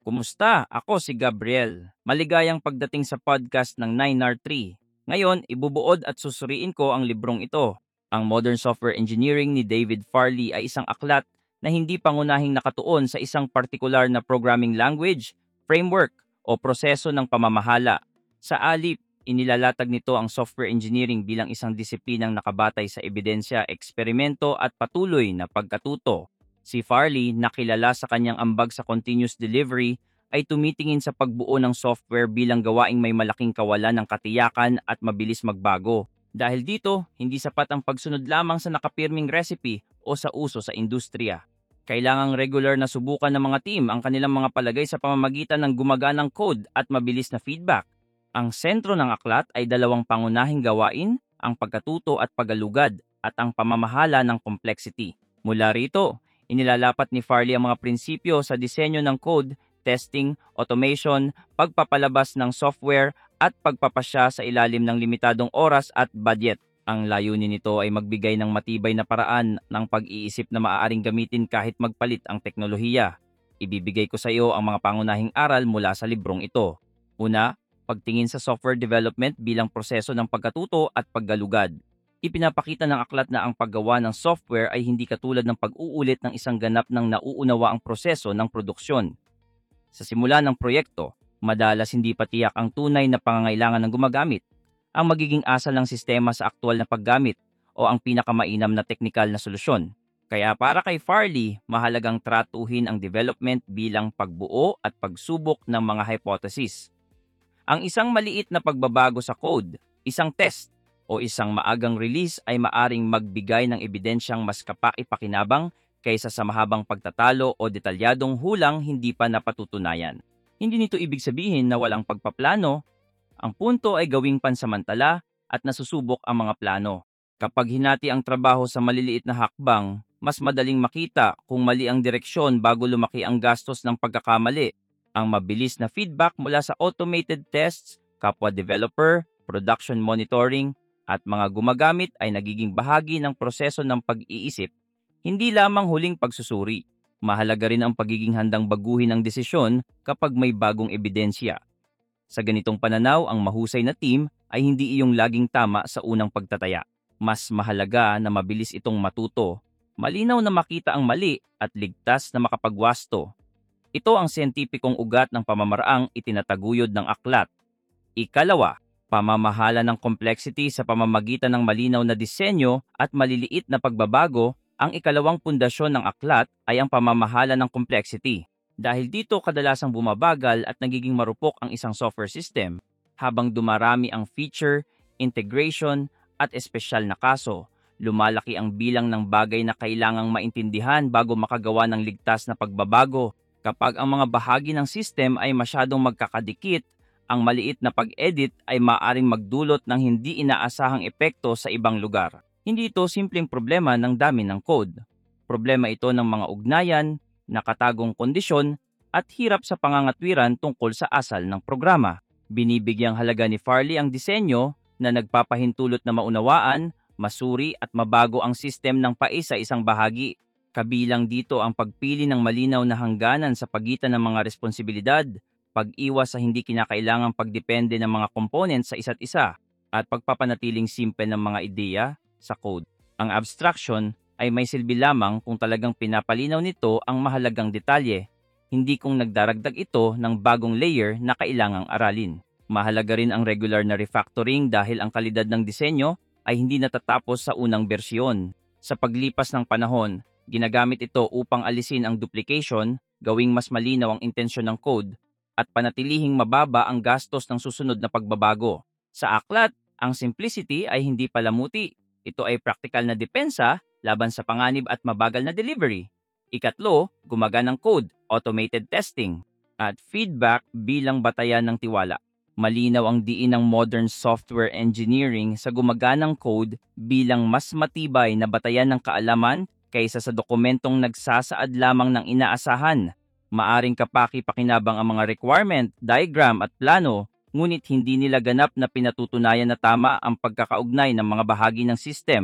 Kumusta? Ako si Gabriel. Maligayang pagdating sa podcast ng 9R3. Ngayon, ibubuod at susuriin ko ang librong ito. Ang Modern Software Engineering ni David Farley ay isang aklat na hindi pangunahing nakatuon sa isang partikular na programming language, framework, o proseso ng pamamahala. Sa alip, inilalatag nito ang software engineering bilang isang disiplinang nakabatay sa ebidensya, eksperimento at patuloy na pagkatuto. Si Farley, na kilala sa kanyang ambag sa continuous delivery, ay tumitingin sa pagbuo ng software bilang gawaing may malaking kawalan ng katiyakan at mabilis magbago. Dahil dito, hindi sapat ang pagsunod lamang sa nakapirming recipe o sa uso sa industriya. Kailangang regular na subukan ng mga team ang kanilang mga palagay sa pamamagitan ng gumaganang code at mabilis na feedback. Ang sentro ng aklat ay dalawang pangunahing gawain, ang pagkatuto at pagalugad, at ang pamamahala ng complexity. Mula rito, inilalapat ni Farley ang mga prinsipyo sa disenyo ng code, testing, automation, pagpapalabas ng software, at pagpapasya sa ilalim ng limitadong oras at budget. Ang layunin nito ay magbigay ng matibay na paraan ng pag-iisip na maaaring gamitin kahit magpalit ang teknolohiya. Ibibigay ko sa iyo ang mga pangunahing aral mula sa librong ito. Una, pagtingin sa software development bilang proseso ng pagkatuto at paggalugad. Ipinapakita ng aklat na ang paggawa ng software ay hindi katulad ng pag-uulit ng isang ganap ng nauunawa ang proseso ng produksyon. Sa simula ng proyekto, madalas hindi pa tiyak ang tunay na pangangailangan ng gumagamit, ang magiging asal ng sistema sa aktwal na paggamit o ang pinakamainam na teknikal na solusyon. Kaya para kay Farley, mahalagang tratuhin ang development bilang pagbuo at pagsubok ng mga hypothesis. Ang isang maliit na pagbabago sa code, isang test, o isang maagang release ay maaring magbigay ng ebidensyang mas kapaki-pakinabang kaysa sa mahabang pagtatalo o detalyadong hulang hindi pa napatutunayan. Hindi nito ibig sabihin na walang pagpaplano. Ang punto ay gawing pansamantala at nasusubok ang mga plano. Kapag hinati ang trabaho sa maliliit na hakbang, mas madaling makita kung mali ang direksyon bago lumaki ang gastos ng pagkakamali. Ang mabilis na feedback mula sa automated tests, kapwa developer, production monitoring, at mga gumagamit ay nagiging bahagi ng proseso ng pag-iisip, hindi lamang huling pagsusuri. Mahalaga rin ang pagiging handang baguhin ang desisyon kapag may bagong ebidensya. Sa ganitong pananaw, ang mahusay na team ay hindi iyong laging tama sa unang pagtataya. Mas mahalaga na mabilis itong matuto, malinaw na makita ang mali at ligtas na makapagwasto. Ito ang siyentipikong ugat ng pamamaraang itinataguyod ng aklat. Ikalawa, pamamahala ng complexity sa pamamagitan ng malinaw na disenyo at maliliit na pagbabago. Ang ikalawang pundasyon ng aklat ay ang pamamahala ng complexity. Dahil dito kadalasang bumabagal at nagiging marupok ang isang software system habang dumarami ang feature, integration, at espesyal na kaso. Lumalaki ang bilang ng bagay na kailangang maintindihan bago makagawa ng ligtas na pagbabago. Kapag ang mga bahagi ng system ay masyadong magkakadikit, ang maliit na pag-edit ay maaaring magdulot ng hindi inaasahang epekto sa ibang lugar. Hindi ito simpleng problema ng dami ng code. Problema ito ng mga ugnayan, nakatagong kondisyon, at hirap sa pangangatwiran tungkol sa asal ng programa. Binibigyang halaga ni Farley ang disenyo na nagpapahintulot na maunawaan, masuri at mabago ang sistem ng paisa-isang bahagi. Kabilang dito ang pagpili ng malinaw na hangganan sa pagitan ng mga responsibilidad, pag-iwas sa hindi kinakailangang pagdepende ng mga components sa isa't isa, at pagpapanatiling simple ng mga ideya sa code. Ang abstraction ay may silbi lamang kung talagang pinapalinaw nito ang mahalagang detalye, hindi kung nagdaragdag ito ng bagong layer na kailangang aralin. Mahalaga rin ang regular na refactoring dahil ang kalidad ng disenyo ay hindi natatapos sa unang bersyon. Sa paglipas ng panahon, ginagamit ito upang alisin ang duplication, gawing mas malinaw ang intensyon ng code, at panatilihing mababa ang gastos ng susunod na pagbabago. Sa aklat, ang simplicity ay hindi palamuti. Ito ay praktikal na depensa laban sa panganib at mabagal na delivery. Ikatlo, gumaganang code, automated testing, at feedback bilang batayan ng tiwala. Malinaw ang diin ng modern software engineering sa gumaganang code bilang mas matibay na batayan ng kaalaman kaysa sa dokumentong nagsasaad lamang ng inaasahan. Maaring kapaki-pakinabang ang mga requirement, diagram at plano, ngunit hindi nila ganap na pinatutunayan na tama ang pagkakaugnay ng mga bahagi ng system.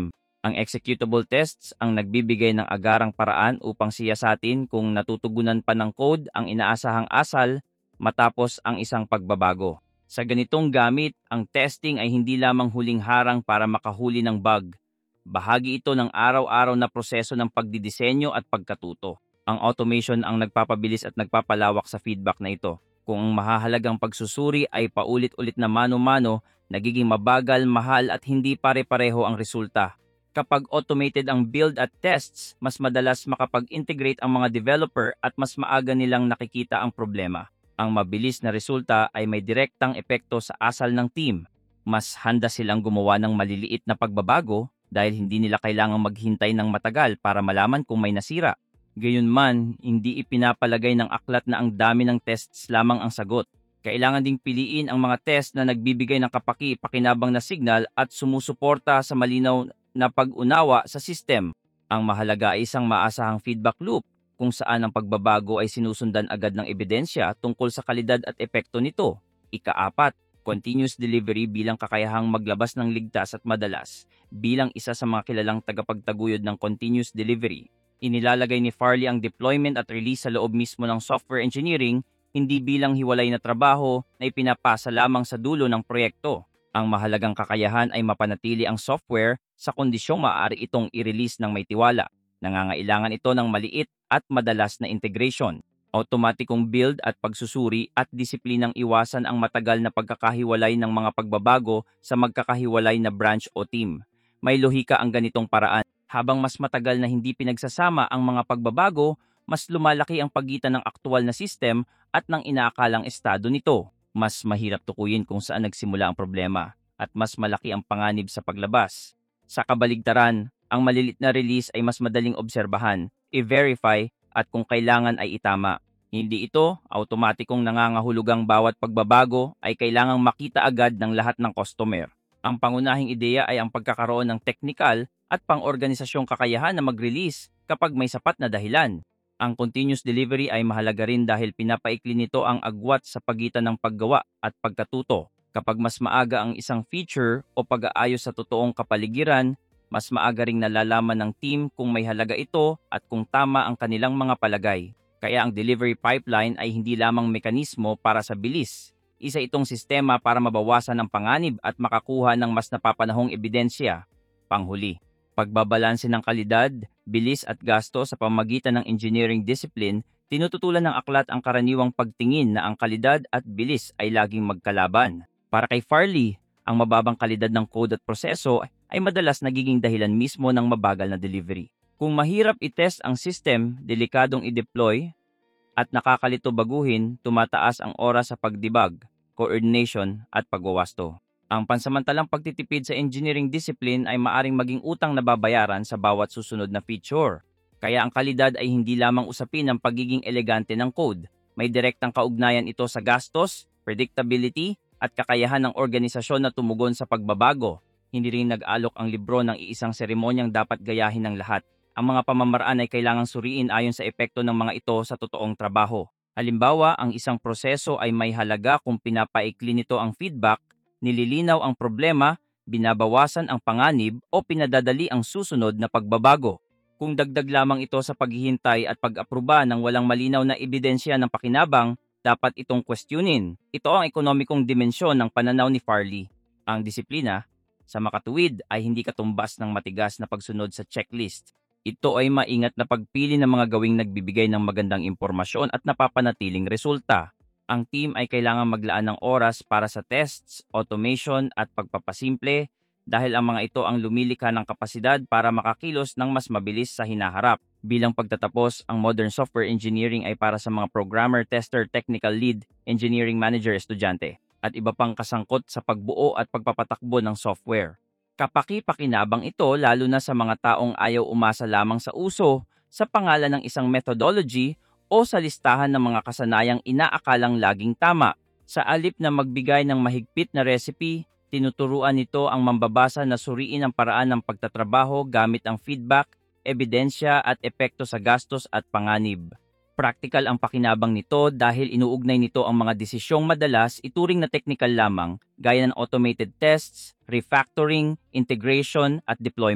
Ang executable tests ang nagbibigay ng agarang paraan upang siyasatin kung natutugunan pa ng code ang inaasahang asal matapos ang isang pagbabago. Sa ganitong gamit, ang testing ay hindi lamang huling harang para makahuli ng bug. Bahagi ito ng araw-araw na proseso ng pagdidisenyo at pagkatuto. Ang automation ang nagpapabilis at nagpapalawak sa feedback na ito. Kung ang mahahalagang pagsusuri ay paulit-ulit na mano-mano, nagiging mabagal, mahal at hindi pare-pareho ang resulta. Kapag automated ang build at tests, mas madalas makapag-integrate ang mga developer at mas maaga nilang nakikita ang problema. Ang mabilis na resulta ay may direktang epekto sa asal ng team. Mas handa silang gumawa ng maliliit na pagbabago dahil hindi nila kailangang maghintay ng matagal para malaman kung may nasira. Gayunman, hindi ipinapalagay ng aklat na ang dami ng tests lamang ang sagot. Kailangan ding piliin ang mga test na nagbibigay ng kapaki-pakinabang na signal at sumusuporta sa malinaw na pag-unawa sa system. Ang mahalaga ay isang maasahang feedback loop kung saan ang pagbabago ay sinusundan agad ng ebidensya tungkol sa kalidad at epekto nito. Ika-4, continuous delivery bilang kakayahang maglabas ng ligtas at madalas. Bilang isa sa mga kilalang tagapagtaguyod ng continuous delivery, inilalagay ni Farley ang deployment at release sa loob mismo ng software engineering, hindi bilang hiwalay na trabaho na ipinapasa lamang sa dulo ng proyekto. Ang mahalagang kakayahan ay mapanatili ang software sa kondisyong maaari itong i-release ng may tiwala. Nangangailangan ito ng maliit at madalas na integration, automatikong build at pagsusuri at disiplinang iwasan ang matagal na pagkakahiwalay ng mga pagbabago sa magkakahiwalay na branch o team. May lohika ang ganitong paraan. Habang mas matagal na hindi pinagsasama ang mga pagbabago, mas lumalaki ang pagitan ng aktual na system at ng inaakalang estado nito. Mas mahirap tukuyin kung saan nagsimula ang problema at mas malaki ang panganib sa paglabas. Sa kabaligtaran, ang malilit na release ay mas madaling obserbahan, i-verify at kung kailangan ay itama. Hindi ito automatikong nangangahulugang bawat pagbabago ay kailangang makita agad ng lahat ng customer. Ang pangunahing ideya ay ang pagkakaroon ng technical at pang-organisasyong kakayahan na mag-release kapag may sapat na dahilan. Ang continuous delivery ay mahalaga rin dahil pinapaikli nito ang agwat sa pagitan ng paggawa at pagkatuto. Kapag mas maaga ang isang feature o pag-aayos sa totoong kapaligiran, mas maaga ring nalalaman ng team kung may halaga ito at kung tama ang kanilang mga palagay. Kaya ang delivery pipeline ay hindi lamang mekanismo para sa bilis. Isa itong sistema para mabawasan ang panganib at makakuha ng mas napapanahong ebidensya. Panghuli, pagbabalanse ng kalidad, bilis at gasto sa pamamagitan ng engineering discipline, tinututulan ng aklat ang karaniwang pagtingin na ang kalidad at bilis ay laging magkalaban. Para kay Farley, ang mababang kalidad ng code at proseso ay madalas nagiging dahilan mismo ng mabagal na delivery. Kung mahirap i-test ang system, delikadong i-deploy, at nakakalito baguhin, tumataas ang oras sa pagdebug, coordination at pagwawasto. Ang pansamantalang pagtitipid sa engineering discipline ay maaring maging utang na babayaran sa bawat susunod na feature. Kaya ang kalidad ay hindi lamang usapin ng pagiging elegante ng code. May direktang kaugnayan ito sa gastos, predictability, at kakayahan ng organisasyon na tumugon sa pagbabago. Hindi rin nag-alok ang libro ng iisang seremonyang dapat gayahin ng lahat. Ang mga pamamaraan ay kailangang suriin ayon sa epekto ng mga ito sa totoong trabaho. Halimbawa, ang isang proseso ay may halaga kung pinapaikli nito ang feedback, nililinaw ang problema, binabawasan ang panganib o pinadadali ang susunod na pagbabago. Kung dagdag lamang ito sa paghihintay at pag-aproba ng walang malinaw na ebidensya ng pakinabang, dapat itong questionin. Ito ang ekonomikong dimensyon ng pananaw ni Farley. Ang disiplina, sa makatuwid, ay hindi katumbas ng matigas na pagsunod sa checklist. Ito ay maingat na pagpili ng mga gawing nagbibigay ng magandang impormasyon at napapanatiling resulta. Ang team ay kailangang maglaan ng oras para sa tests, automation at pagpapasimple dahil ang mga ito ang lumilikha ng kapasidad para makakilos ng mas mabilis sa hinaharap. Bilang pagtatapos, ang modern software engineering ay para sa mga programmer, tester, technical lead, engineering manager, estudyante, at iba pang kasangkot sa pagbuo at pagpapatakbo ng software. Kapaki-pakinabang ito lalo na sa mga taong ayaw umasa lamang sa uso, sa pangalan ng isang methodology o sa listahan ng mga kasanayang inaakalang laging tama. Sa alip na magbigay ng mahigpit na recipe, tinuturuan nito ang mambabasa na suriin ang paraan ng pagtatrabaho gamit ang feedback, ebidensya at epekto sa gastos at panganib. Praktikal ang pakinabang nito dahil inuugnay nito ang mga desisyong madalas ituring na technical lamang gaya ng automated tests, refactoring, integration at deployment.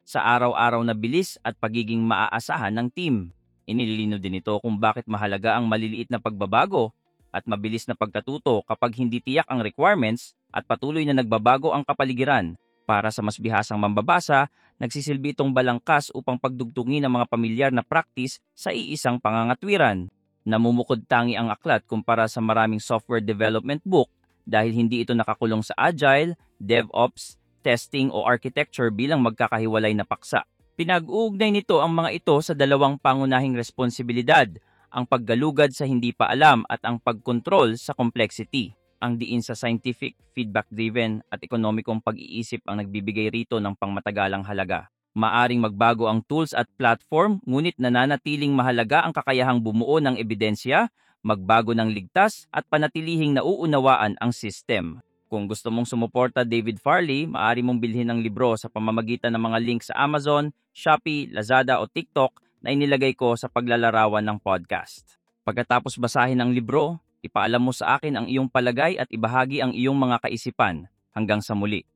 sa araw-araw na bilis at pagiging maaasahan ng team. Inililino din ito kung bakit mahalaga ang maliliit na pagbabago at mabilis na pagkatuto kapag hindi tiyak ang requirements at patuloy na nagbabago ang kapaligiran. Para sa mas bihasang mambabasa, nagsisilbi itong balangkas upang pagdugtungin ang mga pamilyar na practice sa iisang pangangatwiran. Namumukod tangi ang aklat kumpara sa maraming software development book dahil hindi ito nakakulong sa Agile, DevOps, testing o architecture bilang magkakahiwalay na paksa. Pinag-uugnay nito ang mga ito sa dalawang pangunahing responsibilidad, ang paggalugad sa hindi pa alam at ang pagkontrol sa complexity. Ang diin sa scientific, feedback-driven at ekonomikong pag-iisip ang nagbibigay rito ng pangmatagalang halaga. Maaring magbago ang tools at platform, ngunit nananatiling mahalaga ang kakayahang bumuo ng ebidensya, magbago ng ligtas at panatilihing nauunawaan ang system. Kung gusto mong sumuporta David Farley, maaari mong bilhin ang libro sa pamamagitan ng mga link sa Amazon, Shopee, Lazada o TikTok na inilagay ko sa paglalarawan ng podcast. Pagkatapos basahin ang libro, ipaalam mo sa akin ang iyong palagay at ibahagi ang iyong mga kaisipan. Hanggang sa muli.